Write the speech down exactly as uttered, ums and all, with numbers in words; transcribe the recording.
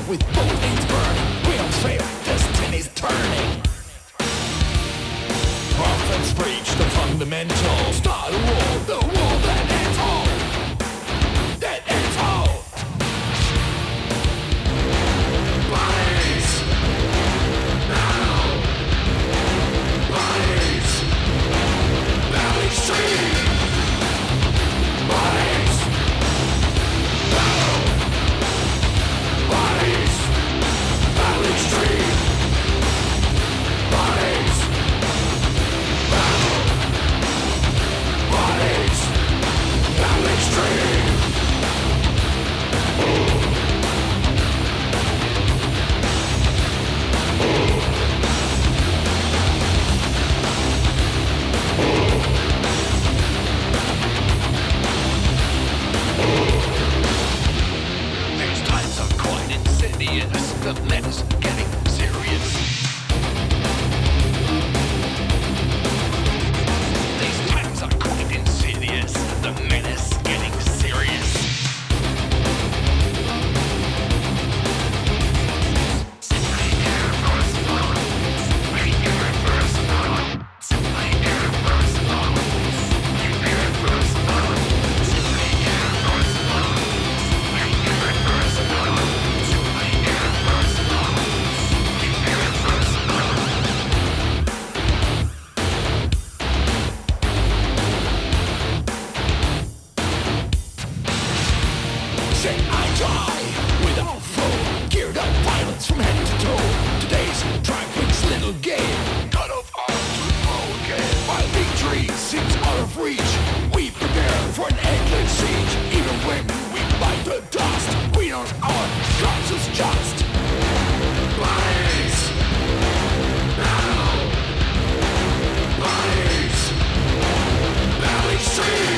with both hands burning. Wheels fail, destiny's turning. Prophets preach the fundamentals. Start a war, the war that ends all. That ends all. Bodies. Now. Bodies. Valley Street. Bodies. Now. Bodies. Valley Street. Bodies. Bodies, Valley Street. These times are quite insidious. The menace getting serious. These times are quite insidious. The menace getting serious. Simply irreversible. Irreversible. Simply irreversible. Irreversible. Simply irreversible. Irreversible. Simply irreversible. Irreversible. Say I die without foe, geared up violence from head to toe. Today's trifling's little game, cut off arms to grow again. While victory seems out of reach, we prepare for an endless siege. Even when we bite the dust, we know our cause is just. Bodies, now. Bodies, Valley Street.